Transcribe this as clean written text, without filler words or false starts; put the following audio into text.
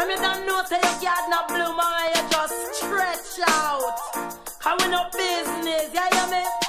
From you don't know, say you got no bloom, or you just stretch out. How we no business, yeah, you me?